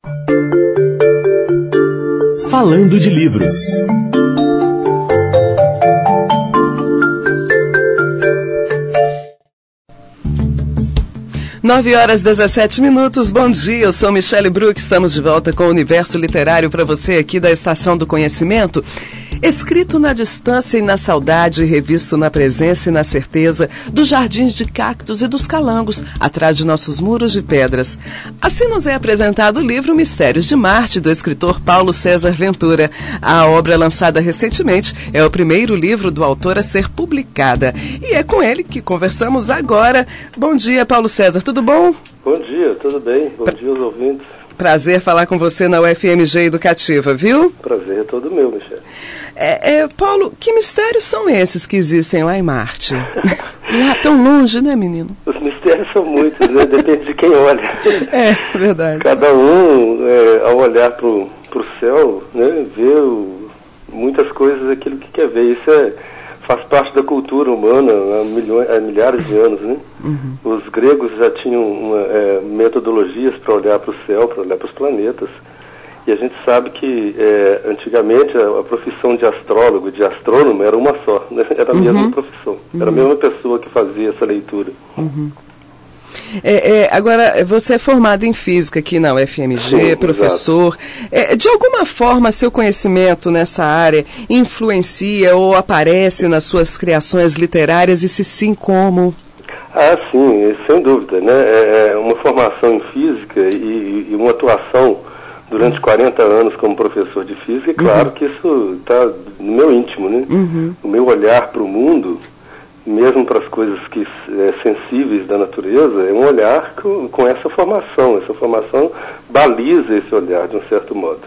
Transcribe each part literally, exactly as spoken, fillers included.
Falando de livros. nove horas e dezessete minutos, bom dia, eu sou Michele Brook, estamos de volta com o Universo Literário para você aqui da Estação do Conhecimento. Escrito na distância e na saudade, revisto na presença e na certeza dos jardins de cactos e dos calangos, atrás de nossos muros de pedras. Assim nos é apresentado o livro Mistérios de Marte, do escritor Paulo César Ventura. A obra, lançada recentemente, é o primeiro livro do autor a ser publicada. E é com ele que conversamos agora. Bom dia, Paulo César, tudo bom? Bom dia, tudo bem? Bom pra... dia aos ouvintes. Prazer falar com você na U F M G Educativa, viu? Prazer é todo meu, Michele. É, é, Paulo, que mistérios são esses que existem lá em Marte? Lá tão longe, né, menino? Os mistérios são muitos, né? Depende de quem olha. É, verdade. Cada um, é, ao olhar para o céu, né, vê o, muitas coisas aquilo que quer ver. Isso é, faz parte da cultura humana há, milhões, há milhares de anos, né? Uhum. Os gregos já tinham uma, é, metodologias para olhar para o céu, para olhar para os planetas. E a gente sabe que é, antigamente a, a profissão de astrólogo, de astrônomo, era uma só, né? Era a uhum. mesma profissão, uhum. era a mesma pessoa que fazia essa leitura. Uhum. É, é, agora, você é formado em física aqui na U F M G, sim, professor. É, de alguma forma, seu conhecimento nessa área influencia ou aparece nas suas criações literárias, e se sim, como? Ah, sim, sem dúvida, né? É, é uma formação em física e, e uma atuação durante quarenta anos como professor de física, é claro uhum. que isso está no meu íntimo, né? Uhum. O meu olhar para o mundo, mesmo para as coisas que, é, sensíveis da natureza, é um olhar com, com essa formação. Essa formação baliza esse olhar, de um certo modo.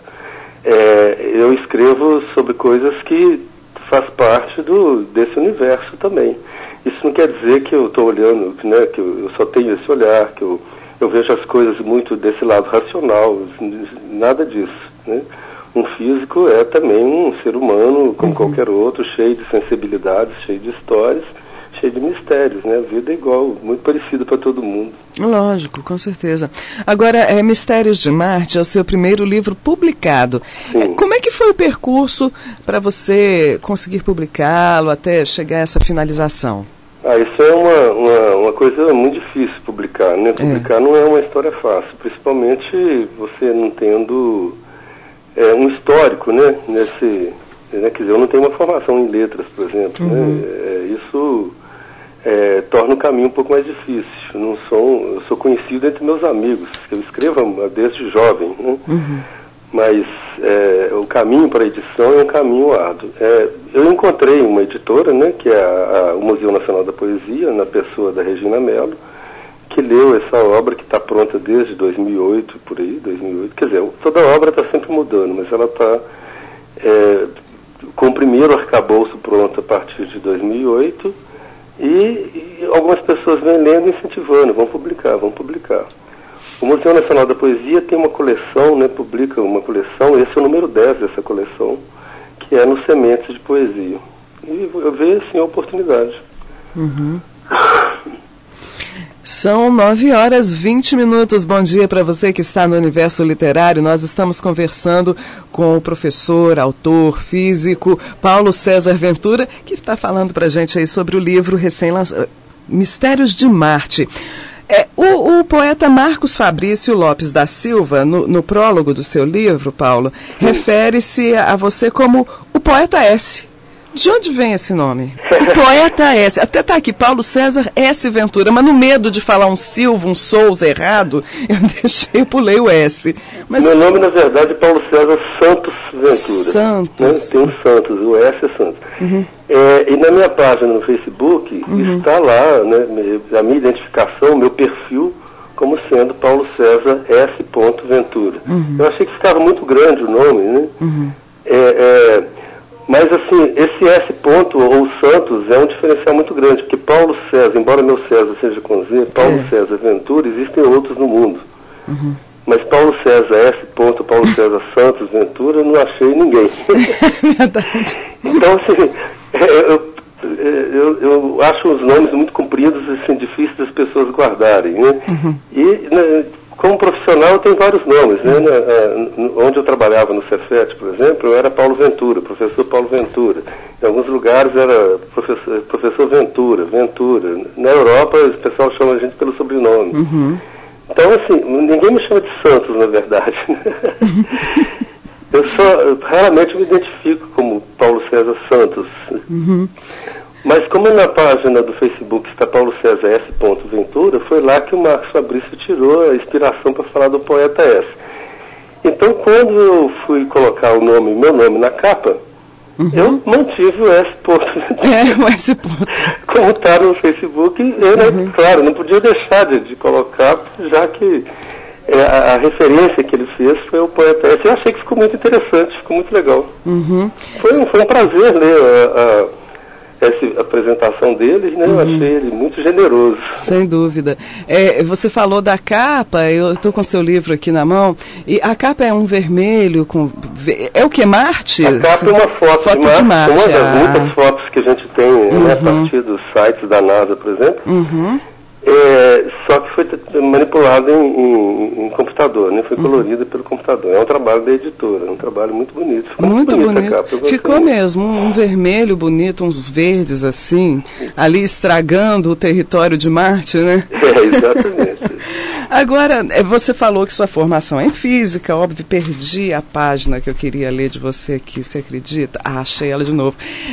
É, eu escrevo sobre coisas que faz parte do, desse universo também. Isso não quer dizer que eu estou olhando, né, que eu, eu só tenho esse olhar, que eu Eu vejo as coisas muito desse lado racional, nada disso, né? Um físico é também um ser humano, como uhum. qualquer outro, cheio de sensibilidades, cheio de histórias, cheio de mistérios, né? A vida é igual, muito parecida para todo mundo. Lógico, com certeza. Agora, é, Mistérios de Marte é o seu primeiro livro publicado. É, como é que foi o percurso para você conseguir publicá-lo até chegar a essa finalização? Ah, isso é uma, uma, uma coisa muito difícil publicar, né? Publicar é. não é uma história fácil, principalmente você não tendo é, um histórico, né? Nesse, né? Quer dizer, eu não tenho uma formação em letras, por exemplo, uhum. né? É, isso é, torna o caminho um pouco mais difícil. Eu, não sou, eu sou conhecido entre meus amigos, eu escrevo desde jovem, né? Uhum. Mas é, o caminho para a edição é um caminho árduo. É, eu encontrei uma editora, né, que é a, a, o Museu Nacional da Poesia, na pessoa da Regina Mello, que leu essa obra que está pronta desde dois mil e oito, por aí, dois mil e oito. Quer dizer, toda a obra está sempre mudando, mas ela está é, com o primeiro arcabouço pronto a partir de dois mil e oito, e, e algumas pessoas vêm lendo e incentivando, vão publicar, vão publicar. O Museu Nacional da Poesia tem uma coleção, né, publica uma coleção, esse é o número dez dessa coleção, que é no Sementes de Poesia. E eu vejo, assim, a oportunidade. Uhum. São nove horas e vinte minutos. Bom dia para você que está no Universo Literário. Nós estamos conversando com o professor, autor, físico, Paulo César Ventura, que está falando para a gente aí sobre o livro recém-lançado, Mistérios de Marte. É, o, o poeta Marcos Fabrício Lopes da Silva, no, no prólogo do seu livro, Paulo, refere-se a, a você como o poeta S. De onde vem esse nome? O poeta S. Até está aqui, Paulo César S. Ventura, mas no medo de falar um Silva, um Souza errado, eu deixei, eu pulei o S. Mas... Meu nome, na verdade, é Paulo César Santos Ventura. Santos. Né? Tem um Santos, o S é Santos. Uhum. É, e na minha página no Facebook, uhum. está lá, né, a minha identificação, meu perfil, como sendo Paulo César S. Ventura. Uhum. Eu achei que ficava muito grande o nome, né? Uhum. É, é, mas assim, esse S. Ponto, ou Santos, é um diferencial muito grande, porque Paulo César, embora meu César seja com Z, Paulo é. César Ventura, existem outros no mundo. Uhum. Mas Paulo César S. Ponto, Paulo César Santos Ventura, eu não achei ninguém. Verdade. Então, assim, eu, eu, eu acho os nomes muito compridos, assim, difíceis das pessoas guardarem, né? Uhum. E, né, como profissional eu tenho vários nomes, né? Onde eu trabalhava no Cefet, por exemplo, eu era Paulo Ventura, professor Paulo Ventura. Em alguns lugares era professor, professor Ventura, Ventura. Na Europa o pessoal chama a gente pelo sobrenome. Uhum. Então, assim, ninguém me chama de Santos, na verdade. Eu só, eu, raramente me identifico como Paulo César Santos. Uhum. Mas como na página do Facebook está Paulo César S. Ventura, foi lá que o Marcos Fabrício tirou a inspiração para falar do poeta S. Então, quando eu fui colocar o nome, meu nome na capa, uhum. eu mantive o S. É, o S. Como está no Facebook, eu, né, uhum. claro, não podia deixar de, de colocar, já que é, a, a referência que ele fez foi o poeta S. Eu achei que ficou muito interessante, ficou muito legal. Uhum. Foi, foi um prazer ler a, a essa apresentação dele, né? Uhum. Eu achei ele muito generoso. Sem dúvida. É, você falou da capa, eu estou com seu livro aqui na mão, e a capa é um vermelho com... É o que? Marte? A capa é uma foto, foto de, Marte, de Marte. Uma das ah. muitas fotos que a gente tem, uhum. né, a partir dos sites da NASA, por exemplo. Uhum. É, só que foi manipulado em, em, em computador, né? Foi uhum. colorida pelo computador. É um trabalho da editora, é um trabalho muito bonito. Ficou muito muito bonito. bonito. Capa, ficou muito. mesmo, um, um vermelho bonito, uns verdes assim, ali estragando o território de Marte, né? É, exatamente. Agora, você falou que sua formação é em física, óbvio, perdi a página que eu queria ler de você aqui, você acredita? Ah, achei ela de novo.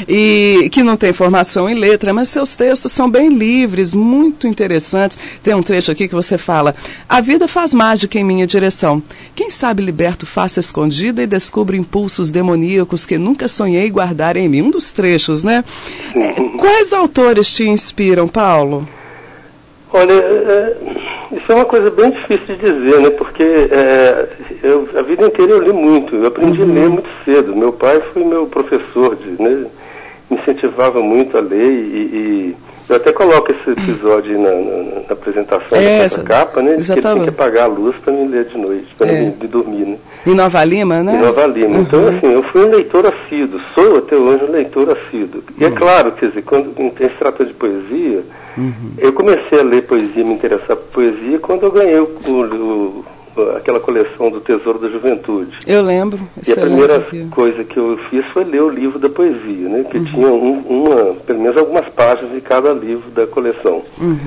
E que não tem formação em letra, mas seus textos são bem livres, muito interessantes. Tem um trecho aqui que você fala: a vida faz mágica em minha direção. Quem sabe liberto face escondida e descubro impulsos demoníacos que nunca sonhei guardar em mim. Um dos trechos, né? É, quais autores te inspiram, Paulo? Olha, é, isso é uma coisa bem difícil de dizer, né? Porque é, eu, a vida inteira eu li muito, eu aprendi uhum. a ler muito cedo. Meu pai foi meu professor, de, né? Me incentivava muito a ler e, e eu até coloco esse episódio na, na, na apresentação é, dessa capa, né? Exatamente. Que ele tem que apagar a luz para me ler de noite, para é. me dormir, né? Em Nova Lima, né? Em Nova Lima. Uhum. Então, assim, eu fui um leitor assíduo, sou até hoje um leitor assíduo. E uhum. é claro, quer dizer, quando se trata de poesia, uhum. eu comecei a ler poesia, me interessar por poesia, quando eu ganhei o, o, o, aquela coleção do Tesouro da Juventude. Eu lembro. E a primeira aqui. coisa que eu fiz foi ler o livro da poesia, né? Que uhum. tinha um, uma, pelo menos algumas páginas de cada livro da coleção. Uhum.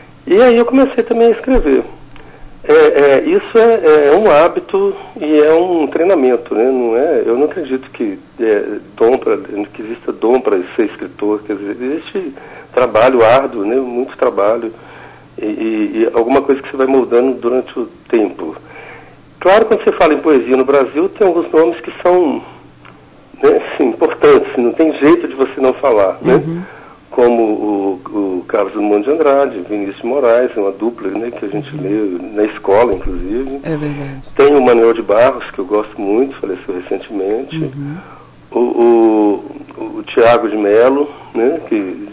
E aí eu comecei também a escrever. É, é, isso é, é um hábito e é um treinamento, né? Não é, eu não acredito que, é, dom pra, que exista dom para ser escritor. Quer dizer, existe trabalho árduo, né? Muito trabalho e, e, e alguma coisa que você vai moldando durante o tempo. Claro, quando você fala em poesia no Brasil, tem alguns nomes que são, né, assim, importantes, não tem jeito de você não falar, né? Uhum. Como o, o Carlos Drummond de Andrade, Vinícius de Moraes, uma dupla, né, que a gente uhum. leu na escola, inclusive. É verdade. Tem o Manuel de Barros, que eu gosto muito, faleceu recentemente. Uhum. O, o, o Tiago de Mello, né, que,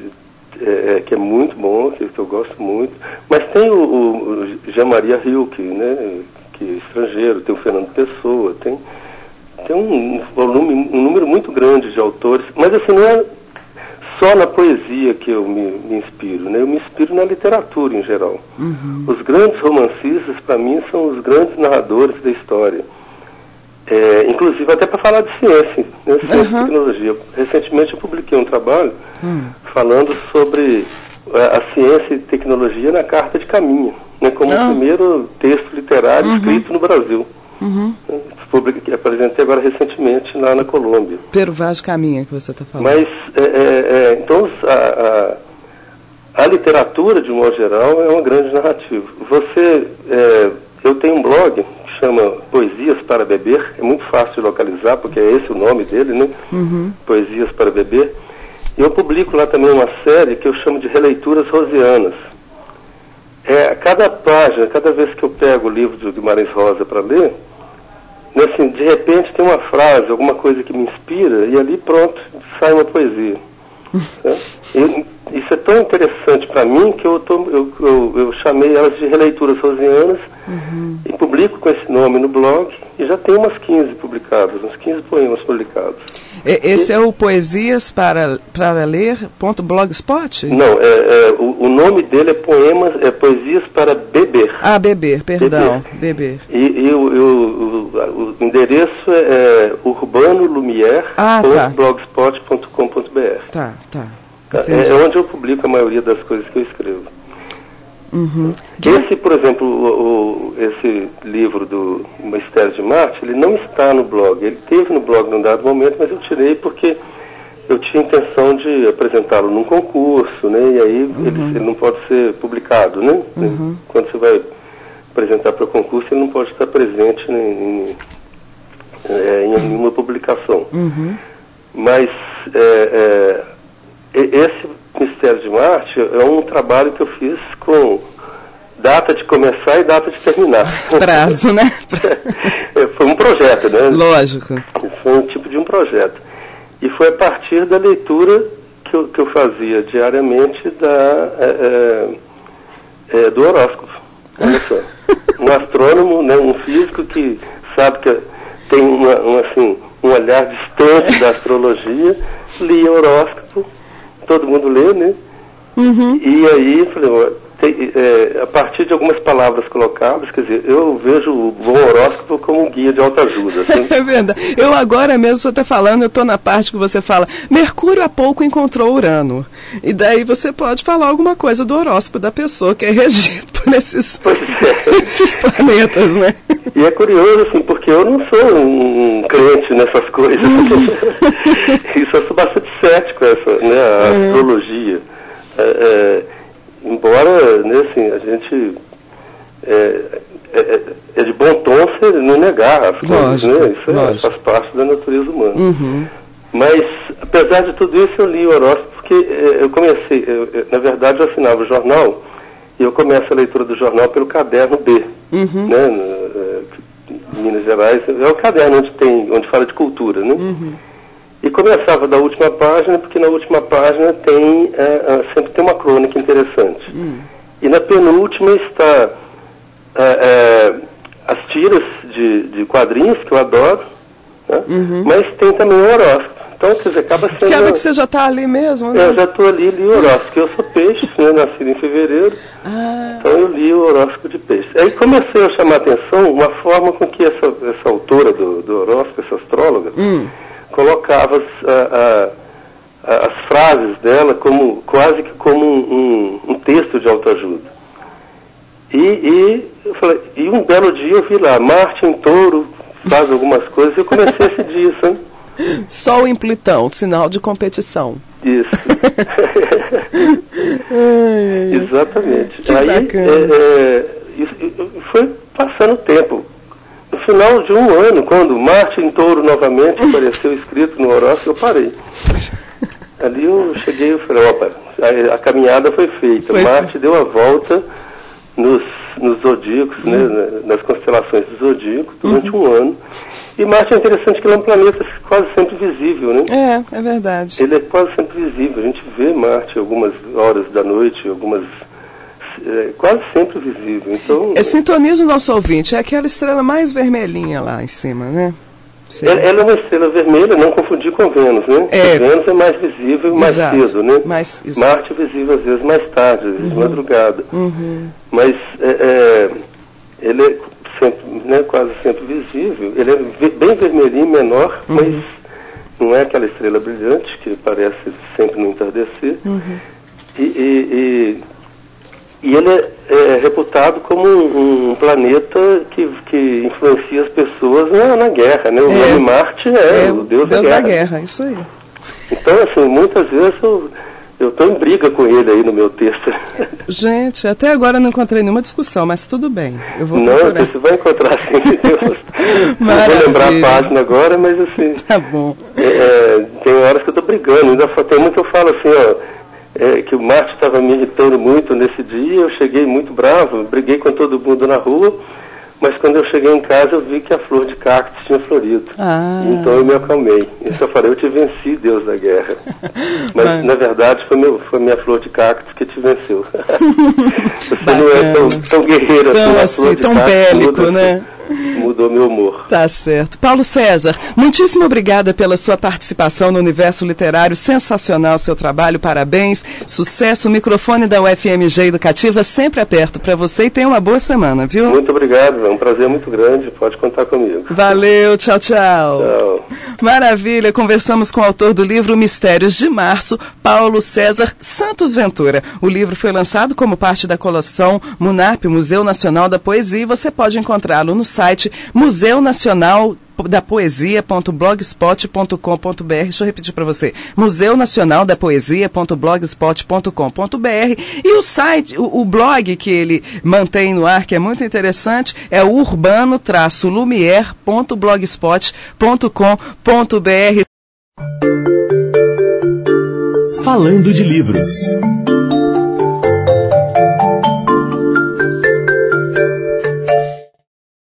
é, que é muito bom, que, que eu gosto muito. Mas tem o, o, o Jean Maria Rilke, né, que é estrangeiro, tem o Fernando Pessoa, tem, tem um volume, um número muito grande de autores. Mas assim, não é só na poesia que eu me, me inspiro, né? Eu me inspiro na literatura em geral. Uhum. Os grandes romancistas, para mim, são os grandes narradores da história. É, inclusive até para falar de ciência, né? Ciência uhum. e tecnologia. Recentemente eu publiquei um trabalho uhum. falando sobre a, a ciência e tecnologia na Carta de Caminha, né? Como uhum. o primeiro texto literário uhum. escrito no Brasil. Uhum. Que apresentei agora recentemente lá na Colômbia. Pero Vaz Caminha que você está falando. Mas, é, é, então, a, a, a literatura, de um modo geral, é uma grande narrativa. Você, é, eu tenho um blog que chama Poesias para Beber, é muito fácil de localizar, porque é esse o nome dele, né? Uhum. Poesias para Beber. E eu publico lá também uma série que eu chamo de Releituras Rosianas. É, cada página, cada vez que eu pego o livro de Guimarães Rosa para ler, assim, de repente tem uma frase, alguma coisa que me inspira, e ali pronto, sai uma poesia. Né? E, isso é tão interessante para mim que eu, tô, eu, eu, eu chamei elas de Releituras Rosianas, uhum. e publico com esse nome no blog, e já tem umas quinze publicadas, uns quinze poemas publicados. Esse e, é o Poesias para, para Ler ponto blogspot? Não, é, é, o, o nome dele é Poemas, é Poesias para Beber. Ah, Beber, perdão, Beber. beber. E, e o, o, o, o endereço é, é urbano lumière ponto blogspot ponto com ponto b r. Tá, tá. É, é onde eu publico a maioria das coisas que eu escrevo. Uhum. Esse, por exemplo, o, o, esse livro do Mistério de Marte, ele não está no blog. Ele teve no blog num dado momento, mas eu tirei porque eu tinha intenção de apresentá-lo num concurso, né? E aí uhum. ele, ele não pode ser publicado, né? Uhum. Quando você vai apresentar para o concurso, ele não pode estar presente em, em, é, em nenhuma publicação. Uhum. Mas é, é, esse Mistério de Marte é um trabalho que eu fiz com data de começar e data de terminar. Prazo, né? Foi um projeto, né? Lógico. Foi um tipo de um projeto. E foi a partir da leitura que eu, que eu fazia diariamente da, é, é, do horóscopo. Olha só. Um astrônomo, né, um físico que sabe que tem uma, uma, assim, um olhar distante da astrologia, lia horóscopo. Todo mundo lê, né? Uhum. E aí, falei, ó, tem, é, a partir de algumas palavras colocadas, quer dizer, eu vejo o bom horóscopo como um guia de autoajuda. Assim. É verdade. Eu agora mesmo, você está falando, eu estou na parte que você fala, Mercúrio há pouco encontrou Urano. E daí você pode falar alguma coisa do horóscopo da pessoa que é regido por esses, é. esses planetas, né? E é curioso, assim, porque eu não sou um, um crente nessas coisas. Isso eu sou bastante cético, essa, né, a uhum. astrologia. É, é, embora, né, assim, a gente é, é, é de bom tom você não negar as coisas, lógico, né? Isso é, faz parte da natureza humana. Uhum. Mas, apesar de tudo isso, eu li o horóscopo porque é, eu comecei, eu, eu, na verdade, eu assinava o jornal e eu começo a leitura do jornal pelo caderno B, uhum. né? Em Minas Gerais, é o caderno onde tem, onde fala de cultura, né? Uhum. E começava da última página, porque na última página tem, é, é, sempre tem uma crônica interessante. Uhum. E na penúltima está é, é, as tiras de, de quadrinhos, que eu adoro, né? Uhum. Mas tem também o horóscopo. Então, quer dizer, acaba sendo... Acaba que você já está ali mesmo, né? Eu já estou ali, li o horóscopo. Eu sou peixe, né, nascido em fevereiro, ah. Então eu li o horóscopo de peixe. Aí comecei a chamar a atenção uma forma com que essa, essa autora do, do horóscopo, essa astróloga, hum. colocava as, a, a, as frases dela como, quase que como um, um, um texto de autoajuda. E, e, eu falei, e um belo dia eu vi lá, Marte em Touro faz algumas coisas, e eu comecei esse dia, sabe? Sol em Plutão, sinal de competição. Isso. ai, ai. Exatamente. Que aí bacana. É, é, isso, foi passando o tempo. No final de um ano, quando Marte em Touro novamente apareceu escrito no horóscopo, eu parei. Ali eu cheguei e falei, opa, a, a caminhada foi feita. Foi. Marte deu a volta nos, nos zodíacos, uhum. né, nas constelações do zodíaco, durante uhum. um ano. E Marte é interessante que ele é um planeta quase sempre visível, né? É, é verdade. Ele é quase sempre visível. A gente vê Marte algumas horas da noite, algumas... É, quase sempre visível. Então, é, sintoniza o nosso ouvinte. É aquela estrela mais vermelhinha lá em cima, né? Ela, ela é uma estrela vermelha, não confundir com Vênus, né? É. Vênus é mais visível e mais cedo, né? Mais, Marte é visível às vezes mais tarde, às vezes uhum. de madrugada. Uhum. Mas é, é, ele é sempre, né, quase sempre visível. Ele é bem vermelhinho, menor, uhum. mas não é aquela estrela brilhante que aparece sempre no entardecer. Uhum. E, e, e, e ele é, é reputado como um, um planeta que, que influencia as pessoas na, na guerra, né? O é. nome Marte é, é o Deus, Deus da, da guerra. guerra. Isso aí. Então, assim, muitas vezes eu... Eu estou em briga com ele aí no meu texto. Gente, até agora eu não encontrei nenhuma discussão, mas tudo bem. Eu vou não, procurar. você vai encontrar sim. Não vou lembrar a página agora, mas assim... Tá bom. É, tem horas que eu estou brigando. Ainda tem muito que eu falo assim, ó, é, que o Marte estava me irritando muito nesse dia, eu cheguei muito bravo, briguei com todo mundo na rua, Mas quando eu cheguei em casa, eu vi que a flor de cactus tinha florido. Ah. Então eu me acalmei. Isso eu falei, eu te venci, Deus da guerra. Mas, Mas... na verdade, foi, meu, foi minha flor de cactus que te venceu. Você Bacana. Não é tão, tão guerreira tão assim, assim, tão bélico, muda, né? Mudou meu humor. Tá certo. Paulo César, muitíssimo obrigada pela sua participação no Universo Literário. Sensacional seu trabalho, parabéns, sucesso. O microfone da U F M G Educativa sempre aberto para você e tenha uma boa semana, viu? Muito obrigado, é um prazer muito grande, pode contar comigo. Valeu, tchau, tchau. Tchau. Maravilha, conversamos com o autor do livro Mistérios de Março, Paulo César Santos Ventura. O livro foi lançado como parte da coleção Munap, Museu Nacional da Poesia, e você pode encontrá-lo no site museu nacional da poesia ponto blogspot ponto com ponto br. Deixa eu repetir para você, museu nacional da poesia ponto blogspot ponto com ponto br. E o site, o, o blog que ele mantém no ar, que é muito interessante, é o urbano lumière ponto blogspot ponto com ponto br. Falando de livros.